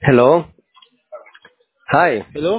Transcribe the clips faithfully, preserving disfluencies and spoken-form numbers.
Hello. Hi. Hello?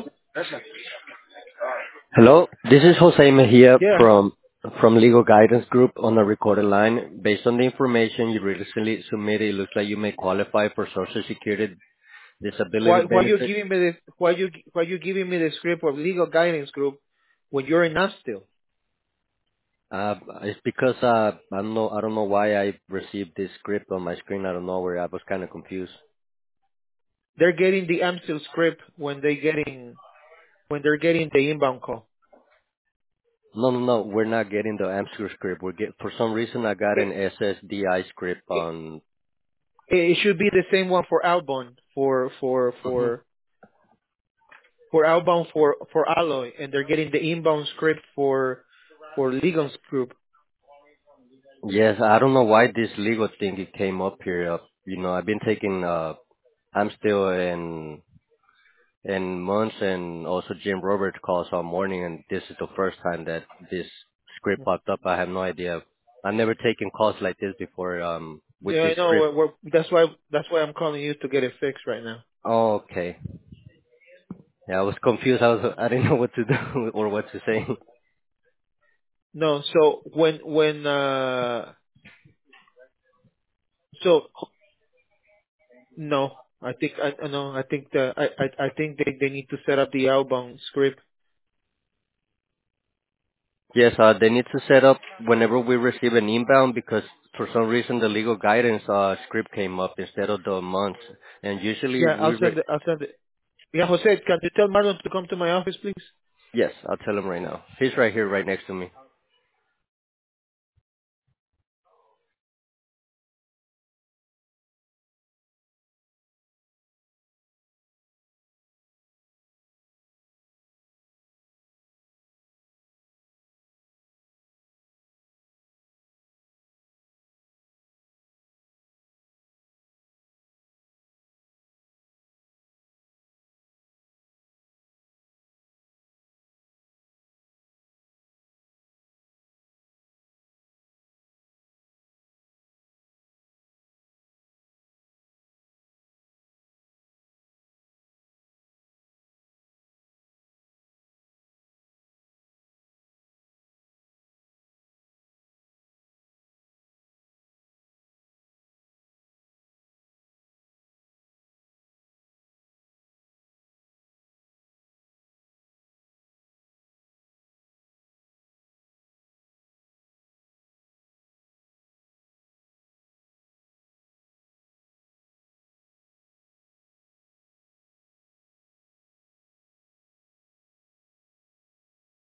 Hello. This is Jose Mejia Yeah. from from Legal Guidance Group on a recorded line. Based on the information you recently submitted, it looks like you may qualify for Social Security disability Why why you benefit. giving me this why you why you giving me the script of legal guidance group when you're in Nashville? Uh, it's because uh, I don't know. I don't know why I received this script on my screen out of nowhere. I was kind of confused. They're getting the Amstel script when they getting when they're getting the inbound call. No, no, no. We're not getting the Amscur script. We get for some reason I got It, an S S D I script it, on. it should be the same one for outbound for for Mhm. for for outbound for for alloy, and they're getting the inbound script for for legal group. Yes, I don't know why this legal thing it came up here. Uh, you know, I've been taking. Uh, I'm still in in months and also Jim Roberts calls all morning, and this is the first time that this script popped up. I have no idea. I've never taken calls like this before. Um, with Yeah, I this know. script. We're, we're, that's why that's why I'm calling you to get it fixed right now. Oh, okay. Yeah, I was confused. I was. I didn't know what to do or what to say. No, so when when uh so no, I think I I no, I think the I I, I think they they need to set up the outbound script. Yes, uh, they need to set up whenever we receive an inbound because for some reason the legal guidance uh, script came up instead of the months. And usually Yeah, we I'll re- send it. I'll send it. Yeah, Jose, can you tell Marlon to come to my office, please? yes, I'll tell him right now. He's right here, right next to me.